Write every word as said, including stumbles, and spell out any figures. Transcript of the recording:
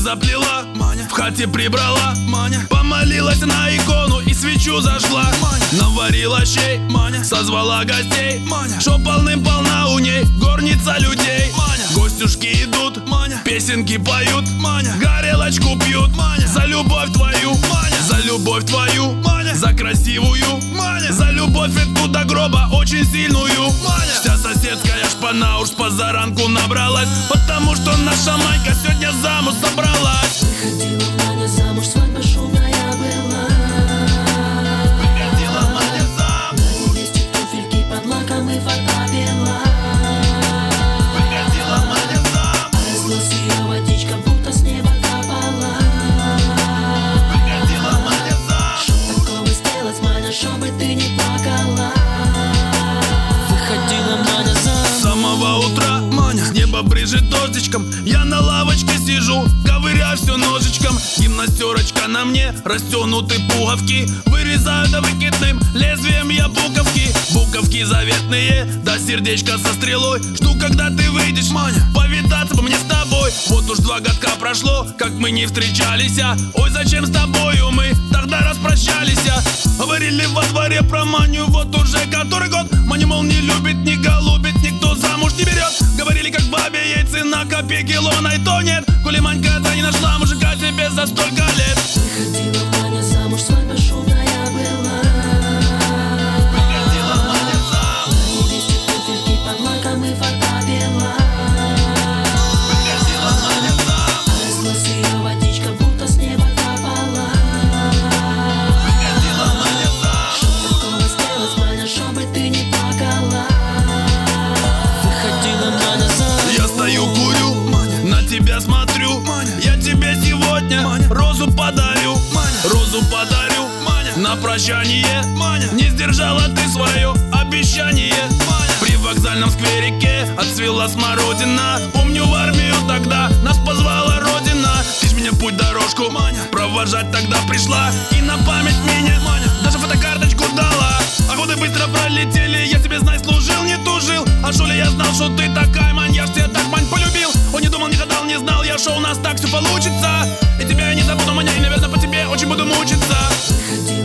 заплела, Маня, в хате прибрала, Маня, помолилась на икону и свечу зажгла, Маня, наварила щей, Маня, созвала гостей, Маня, шо полным-полна у ней горница людей, Маня, гостюшки идут, Маня, песенки поют, Маня, горелочку пьют, Маня, за любовь твою, Маня, за любовь твою, Маня, за красивую, Маня, за любовь эту до гроба очень сильную, Маня. Вся соседская шпана уж позаранку набралась, потому что наша Манька сегодня замуж собралась. Выходила Маня замуж, свадьба шумная была. Выходила Маня замуж, на невесте туфельки под лаком и фата бела. выходила Маня замуж, А разлилась ее водичка, будто с неба капала. выходила Маня замуж. Чтоб такого сделать, Маня, чтобы ты не плакала. Выходила Маня замуж. С самого утра, Маня, с неба брызжет дождичком. Я на лавочке сижу, ковыряю все ножичком. Гимнастерочка на мне, растянуты пуговки. Вырезаю до выкидным лезвием я буковки. Буковки заветные, да сердечко со стрелой. Жду, когда ты выйдешь, Маня, повидаться бы мне с тобой. Вот уж два годка прошло, как мы не встречались. Ой, зачем с тобою мы тогда распрощались? Говорили во дворе про Маню вот уже который год. Маню, мол, не любит, не голубит, никто замуж не берет. Говорили, как бабе яйцы на копейки лона, и то нет. Коли Манька-то не нашла мужика себе за столько лет. Выходила Маня замуж, свадьба шумная была. Выходила Маня замуж, На невесте туфельки под лаком и фата бела. выходила Маня замуж, А разлилась ее водичка, будто с неба капала. выходила Маня замуж. Чтоб такого сделать, Маня, чтобы ты не плакала. Выходила Маня замуж. Я стою, курю, Маня, на тебя смотрю, Маня, я тебе сегодня, Маня, розу подарю, Маня, розу подарю, Маня, на прощание, Маня, не сдержала ты свое обещание, Маня. При вокзальном скверике отцвела смородина. Помню, в армию тогда нас позвала родина. Ты ж меня путь дорожку, Маня, провожать тогда пришла. И на память меня, Маня, даже фотокарточку дала. А годы быстро пролетели, я тебе, знай, служил, не тужил. А шо ли я знал, что ты такая, Мань, я ж тебя так, Мань, полюбил. Он не думал, не гадал, не знал я, что у нас так все получится. И тебя я не забуду, Маня, и, наверное, по тебе очень буду мучиться. Выходила